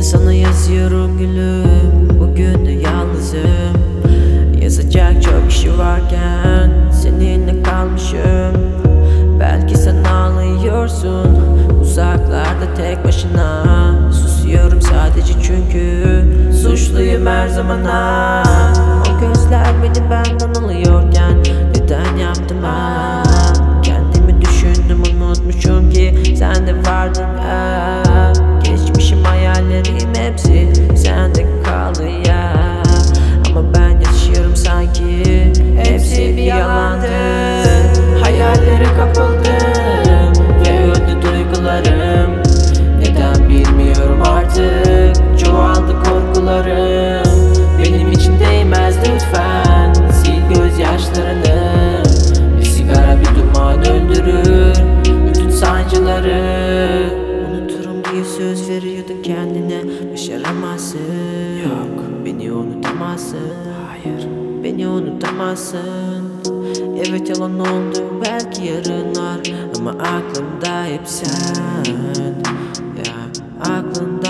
Yine sana yazıyorum gülüm, bugün de yalnızım. Yazacak çok kişi varken seninle kalmışım. Belki sen ağlıyorsun uzaklarda tek başına. Susuyorum sadece çünkü suçluyum her zaman. O gözler beni benden alıyorken neden yaptım ha? Kendimi düşündüm, unutmuşum ki sen de vardın ha. Geçmişim, hayallerim hepsi sende kaldı ya. Ama ben yaşıyorum sanki hepsi bir yalandı. Hayallere kapıldım ve öldü duygularım. Neden bilmiyorum artık, çoğaldı korkularım. Benim için değmez, lütfen sil gözyaşlarını. Bir sigara bir duman öldürür bütün sancıları. Unuturum diye söz veriyordun kendine, başaramazsın. Yok, beni unutamazsın. Hayır, beni unutamazsın. Evet, yalan oldu belki yarınlar, ama aklımda hep sen. Ya aklımda